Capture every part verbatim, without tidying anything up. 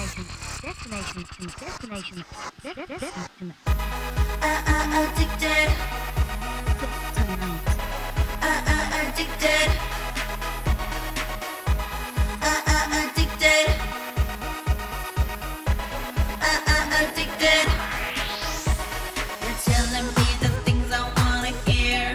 destination, destination, destination, destination. I, I, addicted. Tonight. I, I, addicted. I, I, addicted. I, I, addicted. You're telling me the things I wanna hear,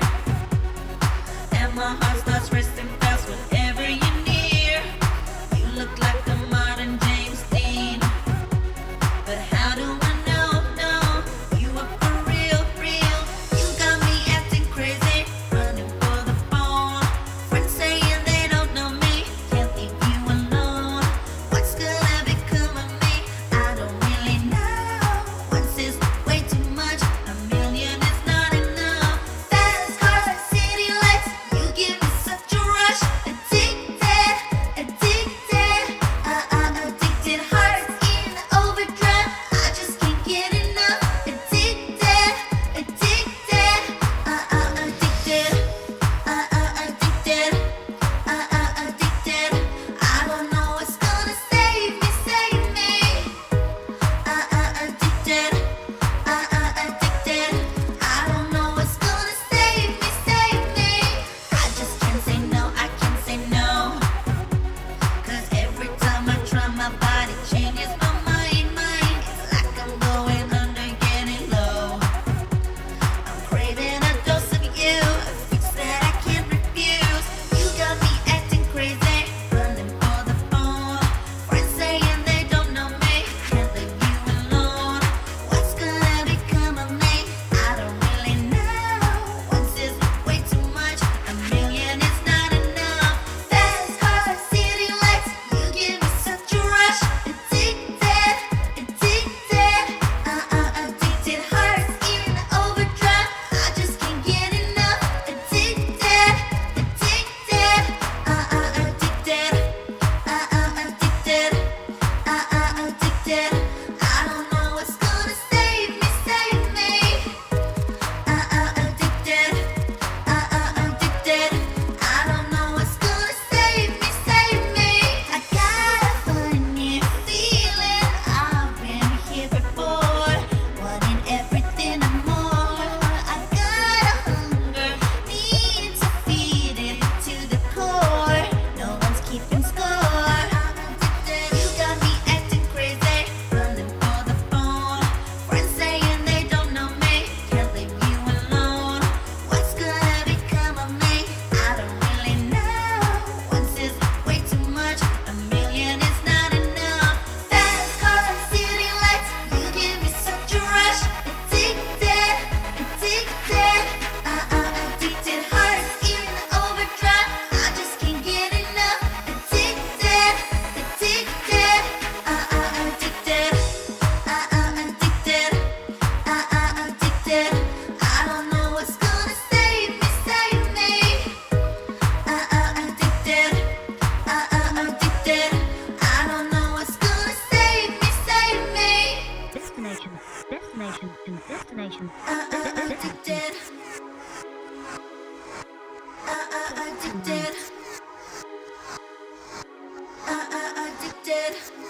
and my heart starts racing fast whenever you're near. You look like a modern James Dean, but how do I know, no, you are for real, real? You got me acting crazy, running for the phone. Friends saying they don't know me, can't leave you alone. What's gonna become of me? I don't really know. Once is way too much, a million is not enough. Fast cars, city lights, you give me such a rush. Addicted, addicted, I, I, addicted. Hearts in overdrive, I just can't get enough. Addicted, addicted, I, I, addicted. I, I, addicted. I, I, addicted. I don't know what's gonna save me, save me. I, I, addicted. I, I, addicted. I don't know what's gonna save me, save me. I just can't say no, I can't say no. 'Cause every time I try, my body changes my mind, mind. It's like I'm going under, getting low. I'm craving a dose of you, a fix that I can't refuse. You got me acting crazy, running for the phone. Friends saying they don't know me, can't leave you alone. What's gonna become of me? I don't really know. Once is way too much, a million is not enough. Fast cars, city lights, you give me such a rush. Addicted, addicted, I, I, addicted. Hearts in overdrive, I just can't get enough. Addicted, addicted, I, I, addicted. I, I, addicted. I, I, addicted. I don't know what's gonna save me, save me. I, I, addicted. I, I, addicted. I don't know what's gonna save me, save me. I got a funny feeling I've been here before, wanting everything and more. I got a hunger, need to feed it to the core. No one's keeping score. I'm addicted. You got me acting crazy, running for the phone. Friends saying they don't know me, can't leave you alone. What's gonna become of me? I don't really know. Once is way too much, a million is not enough. Fast cars, city lights, you give me such a rush. Addicted, addicted, I, I, addicted. Hearts in overdrive, I just can't get enough. Addicted, addicted, I, I, addicted. I, I, addicted. I, I, addicted. I don't know what's gonna save me, save me. I, I, addicted. I, I, addicted. I don't know what's gonna save me, save me. Destination, destination, destination. I, I, addicted. I, I, addicted. I, I, addicted.